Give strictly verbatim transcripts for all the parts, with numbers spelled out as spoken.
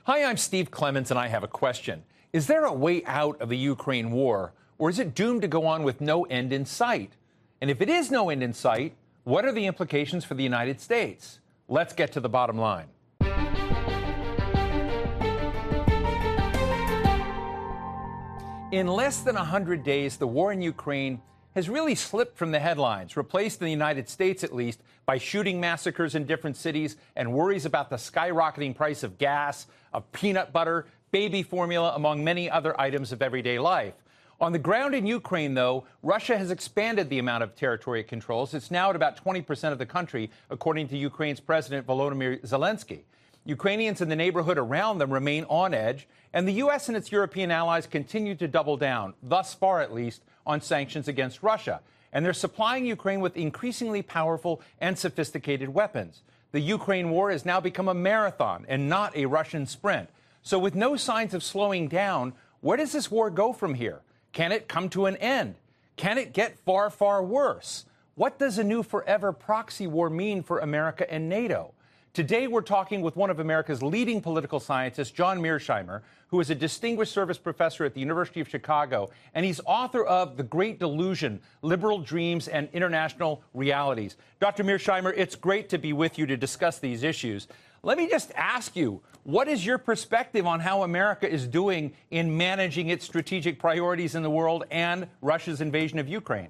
Hi, I'm Steve Clemons, and I have a question. Is there a way out of the Ukraine war, or is it doomed to go on with no end in sight? And if it is no end in sight, what are the implications for the United States? Let's get to the bottom line. In less than one hundred days, the war in Ukraine has really slipped from the headlines, replaced in the United States at least by shooting massacres in different cities and worries about the skyrocketing price of gas, of peanut butter, baby formula, among many other items of everyday life. On the ground in Ukraine, though, Russia has expanded the amount of territory it controls. It's now at about twenty percent of the country, according to Ukraine's President Volodymyr Zelensky. Ukrainians in the neighborhood around them remain on edge, and the U S and its European allies continue to double down, thus far at least, on sanctions against Russia. And they're supplying Ukraine with increasingly powerful and sophisticated weapons. The Ukraine war has now become a marathon and not a Russian sprint. So with no signs of slowing down, where does this war go from here? Can it come to an end? Can it get far, far worse? What does a new forever proxy war mean for America and NATO? Today, we're talking with one of America's leading political scientists, John Mearsheimer, who is a distinguished service professor at the University of Chicago, and he's author of The Great Delusion, Liberal Dreams and International Realities. Doctor Mearsheimer, it's great to be with you to discuss these issues. Let me just ask you, what is your perspective on how America is doing in managing its strategic priorities in the world and Russia's invasion of Ukraine?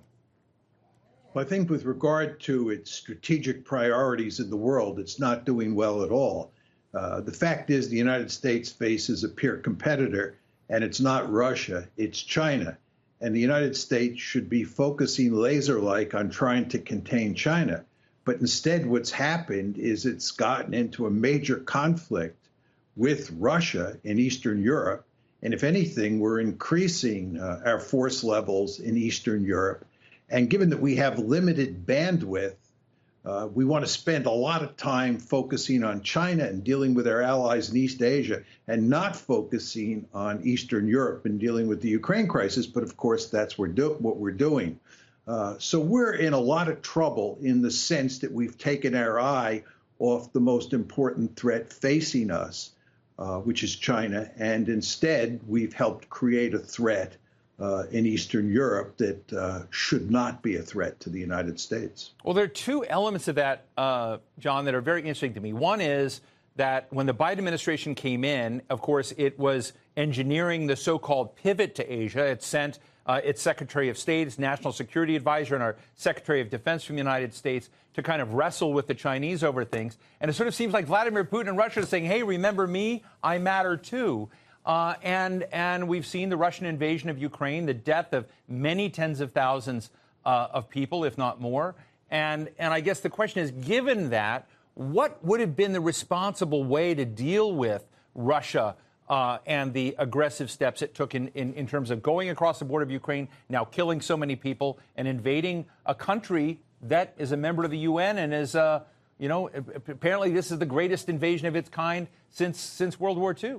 Well, I think with regard to its strategic priorities in the world, it's not doing well at all. Uh, the fact is the United States faces a peer competitor, and it's not Russia, it's China. And the United States should be focusing laser-like on trying to contain China. But instead, what's happened is it's gotten into a major conflict with Russia in Eastern Europe. And if anything, we're increasing uh, our force levels in Eastern Europe. And given that we have limited bandwidth, uh, we want to spend a lot of time focusing on China and dealing with our allies in East Asia and not focusing on Eastern Europe and dealing with the Ukraine crisis. But of course, that's what, do what we're doing. Uh, so we're in a lot of trouble in the sense that we've taken our eye off the most important threat facing us, uh, which is China. And instead, we've helped create a threat Uh, in Eastern Europe that uh, should not be a threat to the United States. Well, there are two elements of that, uh, John, that are very interesting to me. One is that when the Biden administration came in, of course, it was engineering the so-called pivot to Asia. It sent uh, its Secretary of State, its National Security Advisor, and our Secretary of Defense from the United States to kind of wrestle with the Chinese over things. And it sort of seems like Vladimir Putin and Russia are saying, hey, remember me? I matter too. Uh, and and we've seen the Russian invasion of Ukraine, the death of many tens of thousands uh, of people, if not more. And and I guess the question is, given that, what would have been the responsible way to deal with Russia uh, and the aggressive steps it took in, in, in terms of going across the border of Ukraine, now killing so many people, and invading a country that is a member of the U N and is, uh, you know, apparently this is the greatest invasion of its kind since since World War Two.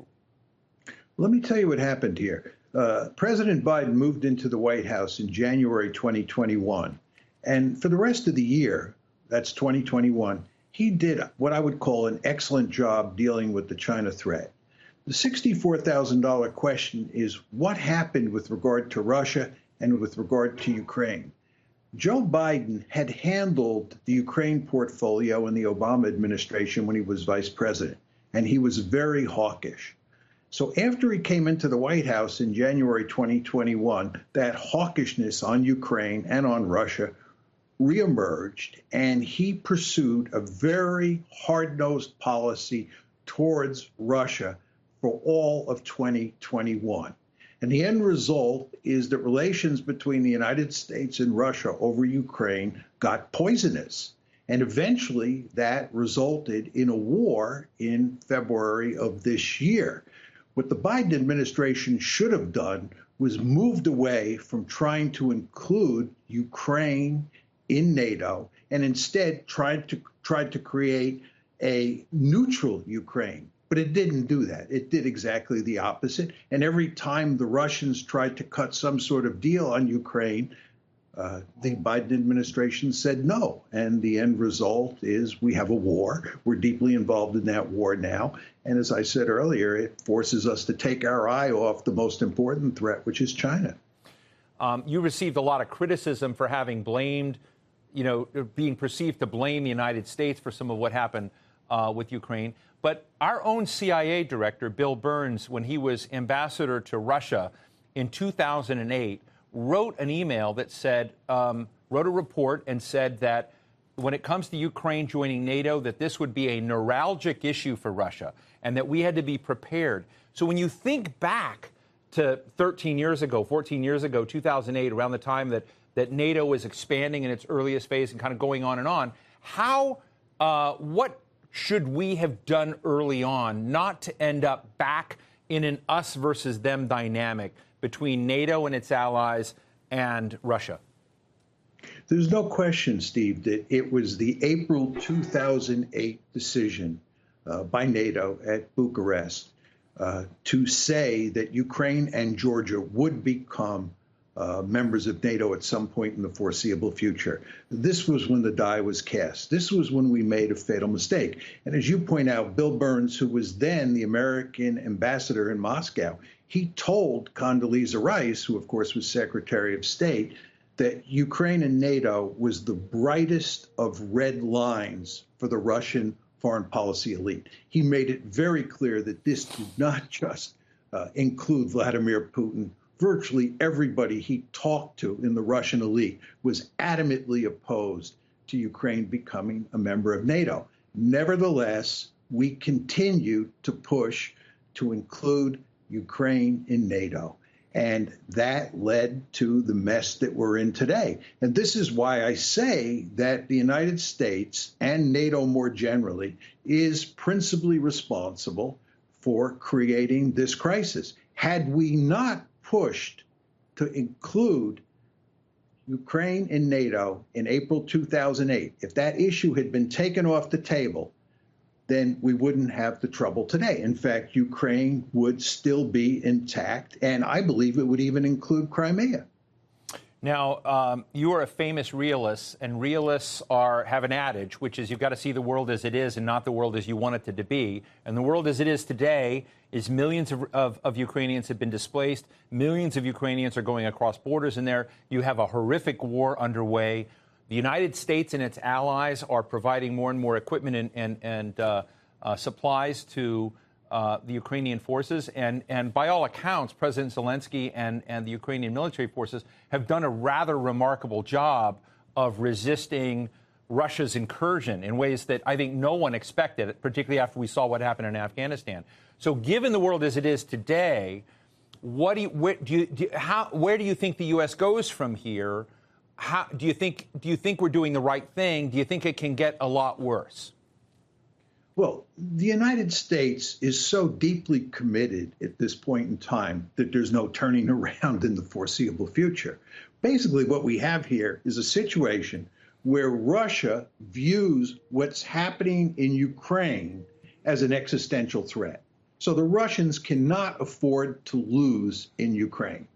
Let me tell you what happened here. Uh, President Biden moved into the White House in January twenty twenty-one. And for the rest of the year, that's twenty twenty-one, he did what I would call an excellent job dealing with the China threat. The sixty-four thousand dollar question is what happened with regard to Russia and with regard to Ukraine. Joe Biden had handled the Ukraine portfolio in the Obama administration when he was vice president, and he was very hawkish. So after he came into the White House in January twenty twenty-one, that hawkishness on Ukraine and on Russia reemerged, and he pursued a very hard-nosed policy towards Russia for all of twenty twenty-one. And the end result is that relations between the United States and Russia over Ukraine got poisonous. And eventually that resulted in a war in February of this year. What the Biden administration should have done was moved away from trying to include Ukraine in NATO and instead tried to tried to create a neutral Ukraine. But it didn't do that. It did exactly the opposite. And every time the Russians tried to cut some sort of deal on Ukraine, Uh, the Biden administration said no. And the end result is we have a war. We're deeply involved in that war now. And as I said earlier, it forces us to take our eye off the most important threat, which is China. Um, you received a lot of criticism for having blamed, you know, being perceived to blame the United States for some of what happened uh, with Ukraine. But our own C I A director, Bill Burns, when he was ambassador to Russia in two thousand eight, wrote an email that said, um, wrote a report and said that when it comes to Ukraine joining NATO, that this would be a neuralgic issue for Russia and that we had to be prepared. So when you think back to thirteen years ago, fourteen years ago, two thousand eight, around the time that, that NATO was expanding in its earliest phase and kind of going on and on, how, uh, what should we have done early on not to end up back in an us versus them dynamic between NATO and its allies and Russia? There's no question, Steve, that it was the April two thousand eight decision uh, by NATO at Bucharest uh, to say that Ukraine and Georgia would become uh, members of NATO at some point in the foreseeable future. This was when the die was cast. This was when we made a fatal mistake. And as you point out, Bill Burns, who was then the American ambassador in Moscow, he told Condoleezza Rice, who of course was Secretary of State, that Ukraine and NATO was the brightest of red lines for the Russian foreign policy elite. He made it very clear that this did not just uh, include Vladimir Putin. Virtually everybody he talked to in the Russian elite was adamantly opposed to Ukraine becoming a member of NATO. Nevertheless, we continue to push to include Ukraine in NATO. And that led to the mess that we're in today. And this is why I say that the United States and NATO more generally is principally responsible for creating this crisis. Had we not pushed to include Ukraine in NATO in April two thousand eight, if that issue had been taken off the table, then we wouldn't have the trouble today. In fact, Ukraine would still be intact, and I believe it would even include Crimea. Now, um, you are a famous realist, and realists are have an adage, which is you've got to see the world as it is and not the world as you want it to be. And the world as it is today is millions of, of, of Ukrainians have been displaced. Millions of Ukrainians are going across borders in there. You have a horrific war underway. The United States and its allies are providing more and more equipment and, and, and uh, uh, supplies to uh, the Ukrainian forces. And, and by all accounts, President Zelensky and, and the Ukrainian military forces have done a rather remarkable job of resisting Russia's incursion in ways that I think no one expected, particularly after we saw what happened in Afghanistan. So given the world as it is today, what do you, where, do you, do you, how, where do you think the U S goes from here? How, do you think do you think we're doing the right thing? Do you think it can get a lot worse? Well, the United States is so deeply committed at this point in time that there's no turning around in the foreseeable future. Basically, what we have here is a situation where Russia views what's happening in Ukraine as an existential threat. So the Russians cannot afford to lose in Ukraine.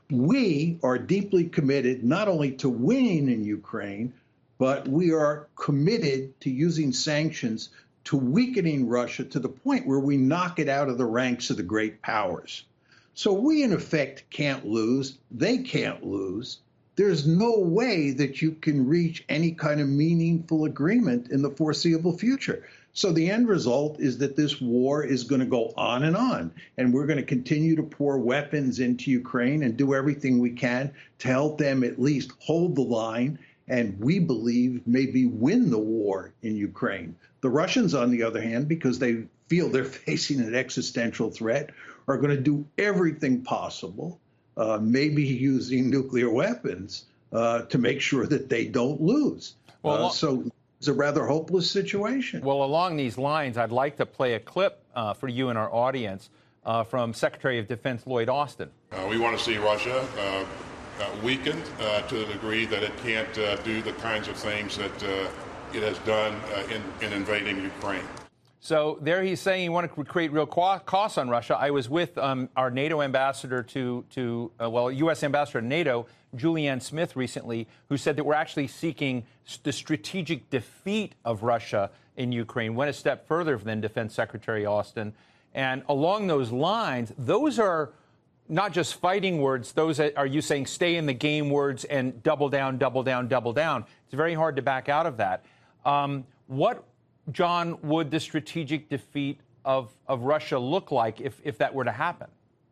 We are deeply committed not only to winning in Ukraine, but we are committed to using sanctions to weakening Russia to the point where we knock it out of the ranks of the great powers. So we, in effect, can't lose. They can't lose. There's no way that you can reach any kind of meaningful agreement in the foreseeable future. So the end result is that this war is going to go on and on, and we're going to continue to pour weapons into Ukraine and do everything we can to help them at least hold the line and, we believe, maybe win the war in Ukraine. The Russians, on the other hand, because they feel they're facing an existential threat, are going to do everything possible, uh, maybe using nuclear weapons, uh, to make sure that they don't lose. Well, uh, so it's a rather hopeless situation. Well, along these lines, I'd like to play a clip uh, for you and our audience uh, from Secretary of Defense Lloyd Austin. Uh, we want to see Russia uh, uh, weakened uh, to the degree that it can't uh, do the kinds of things that uh, it has done uh, in, in invading Ukraine. So there he's saying you want to create real costs on Russia. I was with um, our NATO ambassador to, to uh, well, U S ambassador to NATO, Julianne Smith, recently, who said that we're actually seeking the strategic defeat of Russia in Ukraine, went a step further than Defense Secretary Austin. And along those lines, those are not just fighting words. Those are you saying stay in the game words and double down, double down, double down. It's very hard to back out of that. Um, what John, would the strategic defeat of, of Russia look like if, if that were to happen?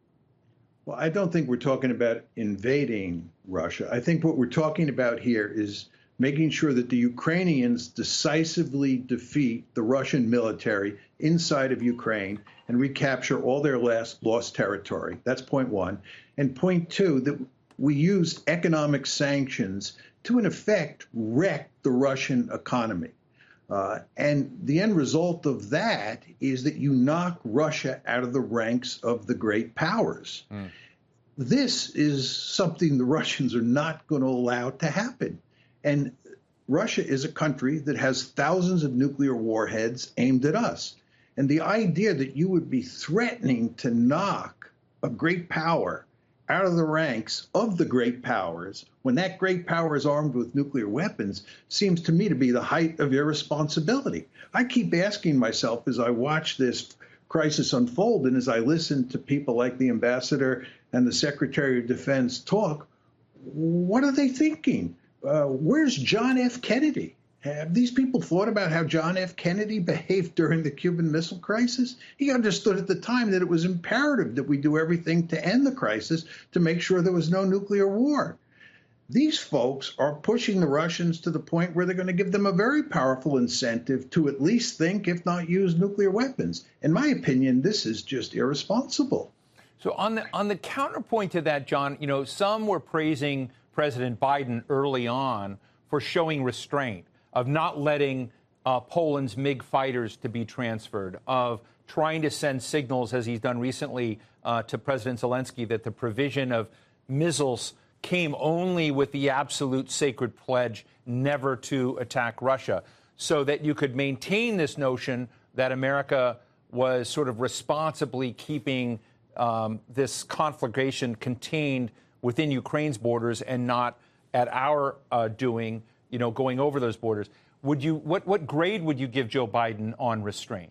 Well, I don't think we're talking about invading Russia. I think what we're talking about here is making sure that the Ukrainians decisively defeat the Russian military inside of Ukraine and recapture all their last lost territory. That's point one. And point two, that we use economic sanctions to, in effect, wreck the Russian economy. Uh, and the end result of that is that you knock Russia out of the ranks of the great powers. Mm. This is something the Russians are not going to allow to happen. And Russia is a country that has thousands of nuclear warheads aimed at us. And the idea that you would be threatening to knock a great power out of the ranks of the great powers when that great power is armed with nuclear weapons seems to me to be the height of irresponsibility. I keep asking myself as I watch this crisis unfold and as I listen to people like the ambassador and the Secretary of Defense talk, what are they thinking? Uh, where's John F. Kennedy? Have these people thought about how John F. Kennedy behaved during the Cuban Missile Crisis? He understood at the time that it was imperative that we do everything to end the crisis to make sure there was no nuclear war. These folks are pushing the Russians to the point where they're going to give them a very powerful incentive to at least think, if not use, nuclear weapons. In my opinion, this is just irresponsible. So on the on the counterpoint to that, John, you know, some were praising President Biden early on for showing restraint, of not letting uh, Poland's MiG fighters to be transferred, of trying to send signals, as he's done recently, uh, to President Zelensky that the provision of missiles came only with the absolute sacred pledge never to attack Russia, so that you could maintain this notion that America was sort of responsibly keeping um, this conflagration contained within Ukraine's borders and not at our uh, doing, you know, going over those borders. Would you, what, what grade would you give Joe Biden on restraint?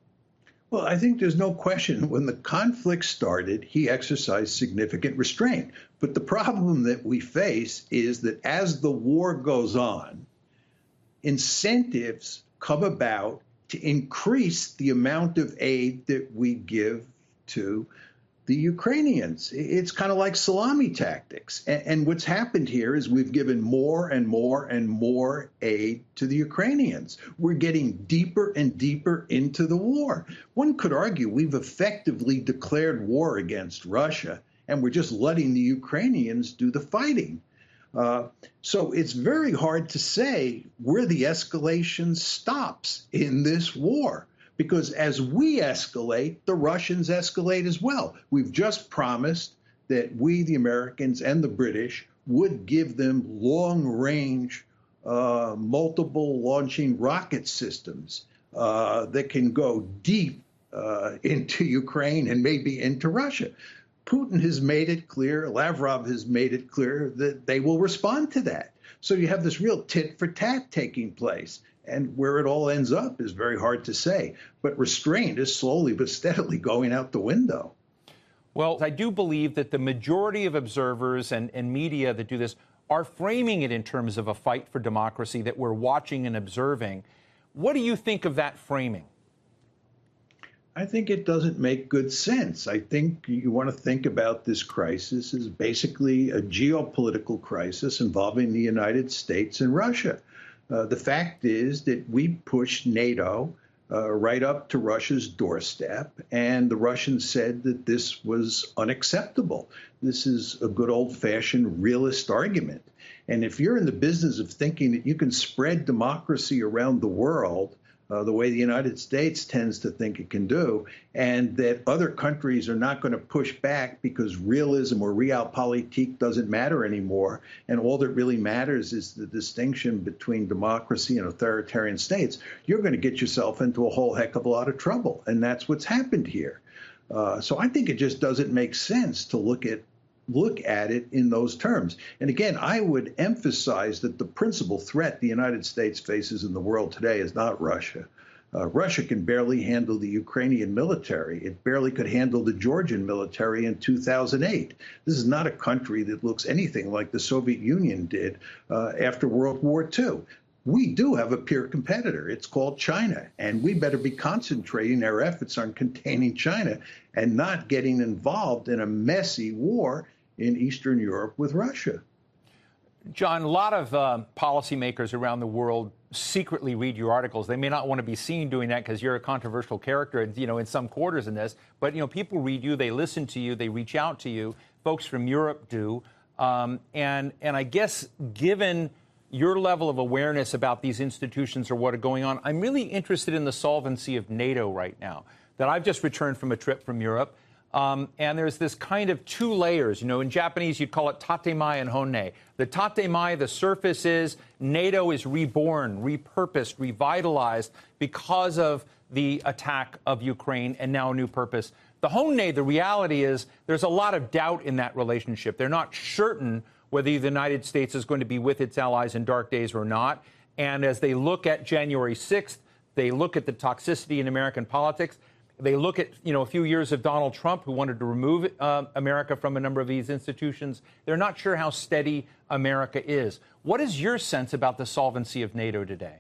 Well, I think there's no question when the conflict started, he exercised significant restraint. But the problem that we face is that as the war goes on, incentives come about to increase the amount of aid that we give to the Ukrainians. It's kind of like salami tactics. And, and what's happened here is we've given more and more and more aid to the Ukrainians. We're getting deeper and deeper into the war. One could argue we've effectively declared war against Russia, and we're just letting the Ukrainians do the fighting. Uh, so it's very hard to say where the escalation stops in this war. Because as we escalate, the Russians escalate as well. We've just promised that we, the Americans and the British, would give them long-range, uh, multiple launching rocket systems uh, that can go deep uh, into Ukraine and maybe into Russia. Putin has made it clear, Lavrov has made it clear that they will respond to that. So you have this real tit for tat taking place. And where it all ends up is very hard to say. But restraint is slowly but steadily going out the window. Well, I do believe that the majority of observers and, and media that do this are framing it in terms of a fight for democracy that we're watching and observing. What do you think of that framing? I think it doesn't make good sense. I think you want to think about this crisis as basically a geopolitical crisis involving the United States and Russia. Uh, the fact is that we pushed NATO uh, right up to Russia's doorstep, and the Russians said that this was unacceptable. This is a good old-fashioned realist argument. And if you're in the business of thinking that you can spread democracy around the world uh, the way the United States tends to think it can do, and that other countries are not going to push back because realism or realpolitik doesn't matter anymore, and all that really matters is the distinction between democracy and authoritarian states, you're going to get yourself into a whole heck of a lot of trouble. And that's what's happened here. Uh, so I think it just doesn't make sense to look at look at it in those terms. And again, I would emphasize that the principal threat the United States faces in the world today is not Russia. Uh, Russia can barely handle the Ukrainian military. It barely could handle the Georgian military in two thousand eight. This is not a country that looks anything like the Soviet Union did uh, after World War Two. We do have a peer competitor. It's called China, and we better be concentrating our efforts on containing China and not getting involved in a messy war in Eastern Europe with Russia. John, a lot of uh, policymakers around the world secretly read your articles. They may not want to be seen doing that because you're a controversial character, you know, in some quarters in this. But, you know, people read you, they listen to you, they reach out to you. Folks from Europe do. Um, and, and I guess given your level of awareness about these institutions or what are going on, I'm really interested in the solvency of NATO right now. That I've just returned from a trip from Europe. Um, and there's this kind of two layers. You know, in Japanese, you'd call it tatemae and honne. The tatemae, the surface is NATO is reborn, repurposed, revitalized because of the attack of Ukraine and now a new purpose. The honne, the reality is there's a lot of doubt in that relationship. They're not certain whether the United States is going to be with its allies in dark days or not. And as they look at January sixth, they look at the toxicity in American politics. They look at, you know, a few years of Donald Trump, who wanted to remove uh, America from a number of these institutions. They're not sure how steady America is. What is your sense about the solvency of NATO today?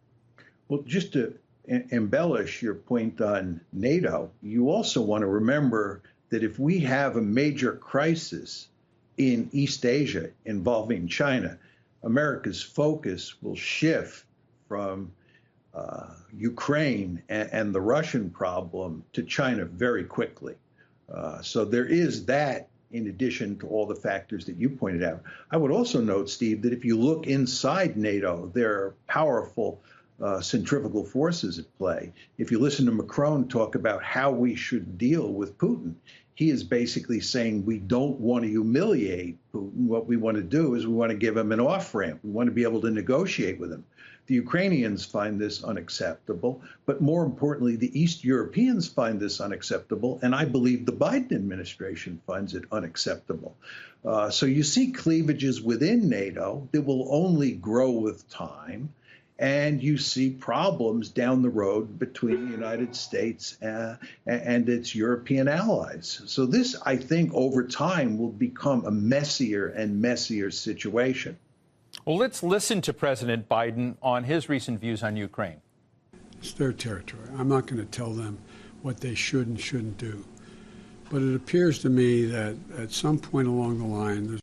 Well, just to em- embellish your point on NATO, you also want to remember that if we have a major crisis in East Asia involving China, America's focus will shift from uh, Ukraine and, and the Russian problem to China very quickly. Uh, so there is that in addition to all the factors that you pointed out. I would also note, Steve, that if you look inside NATO, there are powerful uh, centrifugal forces at play. If you listen to Macron talk about how we should deal with Putin, he is basically saying we don't want to humiliate Putin. What we want to do is we want to give him an off-ramp. We want to be able to negotiate with him. The Ukrainians find this unacceptable, but more importantly, the East Europeans find this unacceptable, and I believe the Biden administration finds it unacceptable. Uh, so you see cleavages within NATO that will only grow with time, and you see problems down the road between the United States uh, and its European allies. So this, I think, over time will become a messier and messier situation. Well, let's listen to President Biden on his recent views on Ukraine. It's their territory. I'm not going to tell them what they should and shouldn't do. But it appears to me that at some point along the line,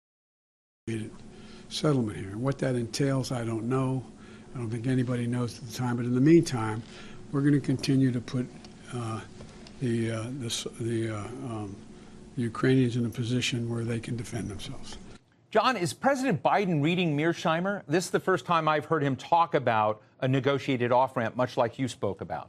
there's a settlement here. And what that entails, I don't know. I don't think anybody knows at the time. But in the meantime, we're going to continue to put uh, the, uh, the, the, uh, um, the Ukrainians in a position where they can defend themselves. John, is President Biden reading Mearsheimer? This is the first time I've heard him talk about a negotiated off-ramp, much like you spoke about.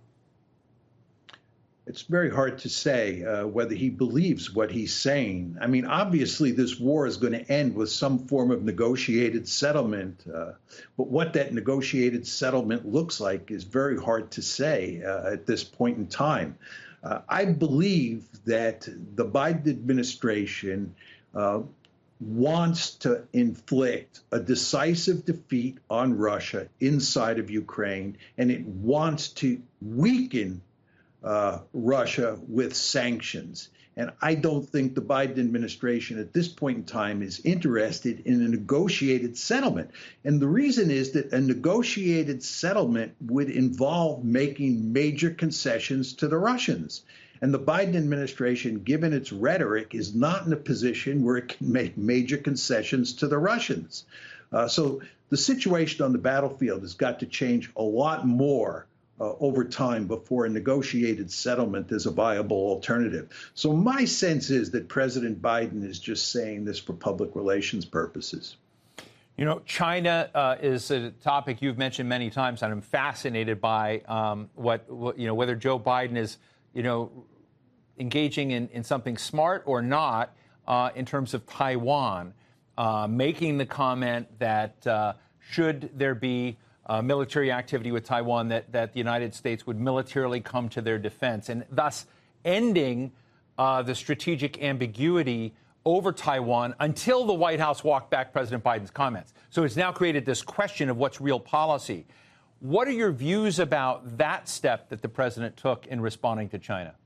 It's very hard to say uh, whether he believes what he's saying. I mean, obviously, this war is going to end with some form of negotiated settlement. Uh, but what that negotiated settlement looks like is very hard to say uh, at this point in time. Uh, I believe that the Biden administration uh, wants to inflict a decisive defeat on Russia inside of Ukraine, and it wants to weaken uh, Russia with sanctions. And I don't think the Biden administration at this point in time is interested in a negotiated settlement. And the reason is that a negotiated settlement would involve making major concessions to the Russians. And the Biden administration, given its rhetoric, is not in a position where it can make major concessions to the Russians. Uh, so the situation on the battlefield has got to change a lot more uh, over time before a negotiated settlement is a viable alternative. So my sense is that President Biden is just saying this for public relations purposes. You know, China uh, is a topic you've mentioned many times, and I'm fascinated by um, what, what, you know, whether Joe Biden is, you know, engaging in, in something smart or not uh, in terms of Taiwan, uh, making the comment that uh, should there be uh, military activity with Taiwan, that, that the United States would militarily come to their defense, and thus ending uh, the strategic ambiguity over Taiwan until the White House walked back President Biden's comments. So it's now created this question of what's real policy. What are your views about that step that the president took in responding to China?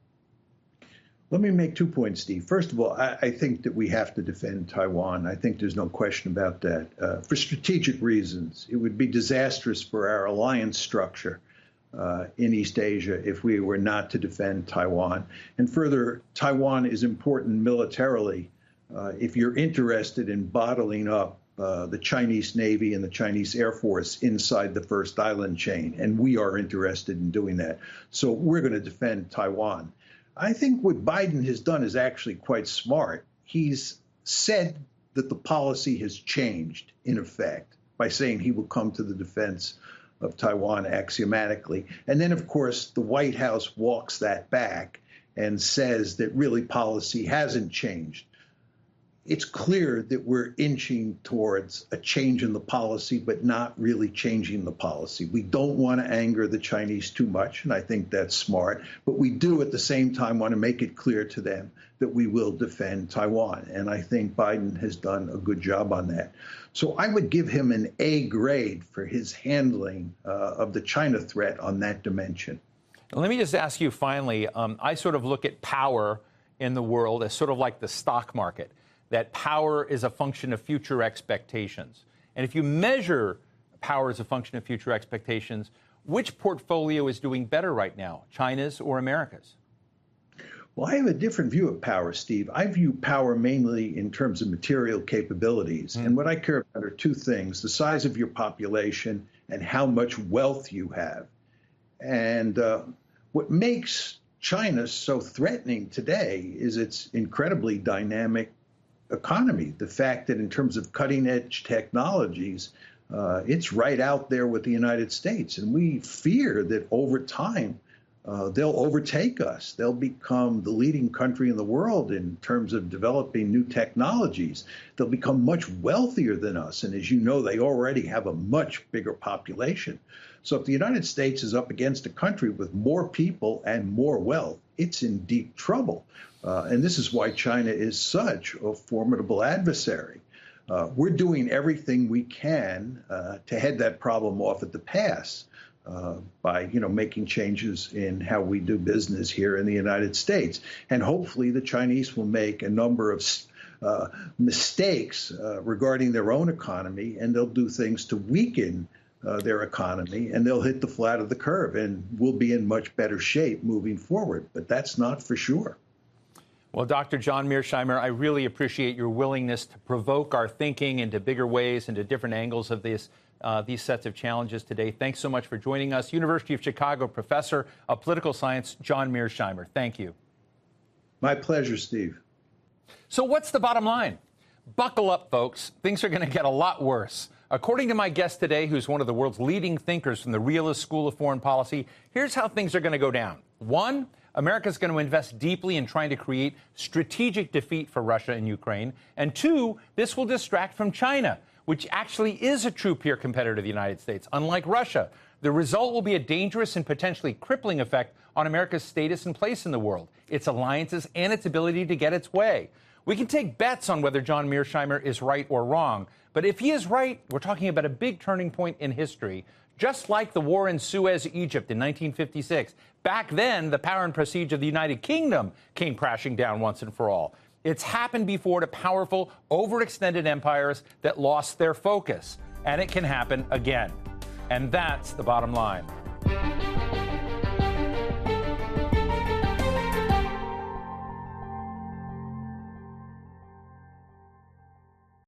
Let me make two points, Steve. First of all, I, I think that we have to defend Taiwan. I think there's no question about that. Uh, for strategic reasons, it would be disastrous for our alliance structure uh, in East Asia if we were not to defend Taiwan. And further, Taiwan is important militarily. Uh, if you're interested in bottling up uh, the Chinese Navy and the Chinese Air Force inside the first island chain, and we are interested in doing that. So we're going to defend Taiwan. I think what Biden has done is actually quite smart. He's said that the policy has changed, in effect, by saying he will come to the defense of Taiwan axiomatically. And then, of course, the White House walks that back and says that really policy hasn't changed. It's clear that we're inching towards a change in the policy, but not really changing the policy. We don't want to anger the Chinese too much, and I think that's smart. But we do at the same time want to make it clear to them that we will defend Taiwan. And I think Biden has done a good job on that. So I would give him an A grade for his handling uh, of the China threat on that dimension. Let me just ask you finally, um, I sort of look at power in the world as sort of like the stock market, that power is a function of future expectations. And if you measure power as a function of future expectations, which portfolio is doing better right now, China's or America's? Well, I have a different view of power, Steve. I view power mainly in terms of material capabilities. Mm. And what I care about are two things: the size of your population and how much wealth you have. And uh, what makes China so threatening today is its incredibly dynamic economy. The fact that in terms of cutting edge technologies, uh, it's right out there with the United States. And we fear that over time, uh, they'll overtake us. They'll become the leading country in the world in terms of developing new technologies. They'll become much wealthier than us. And as you know, they already have a much bigger population. So if the United States is up against a country with more people and more wealth, it's in deep trouble. Uh, and this is why China is such a formidable adversary. Uh, we're doing everything we can uh, to head that problem off at the pass uh, by, you know, making changes in how we do business here in the United States. And hopefully the Chinese will make a number of uh, mistakes uh, regarding their own economy, and they'll do things to weaken Uh, their economy, and they'll hit the flat of the curve, and we'll be in much better shape moving forward. But that's not for sure. Well, Doctor John Mearsheimer, I really appreciate your willingness to provoke our thinking into bigger ways, into different angles of this, uh, these sets of challenges today. Thanks so much for joining us. University of Chicago professor of political science, John Mearsheimer. Thank you. My pleasure, Steve. So what's the bottom line? Buckle up, folks. Things are going to get a lot worse. According to my guest today, who's one of the world's leading thinkers from the Realist School of Foreign Policy, here's how things are going to go down. One, America's going to invest deeply in trying to create strategic defeat for Russia and Ukraine. And two, this will distract from China, which actually is a true peer competitor to the United States, unlike Russia. The result will be a dangerous and potentially crippling effect on America's status and place in the world, its alliances, and its ability to get its way. We can take bets on whether John Mearsheimer is right or wrong, but if he is right, we're talking about a big turning point in history, just like the war in Suez, Egypt in nineteen fifty-six. Back then, the power and prestige of the United Kingdom came crashing down once and for all. It's happened before to powerful, overextended empires that lost their focus, and it can happen again. And that's the bottom line.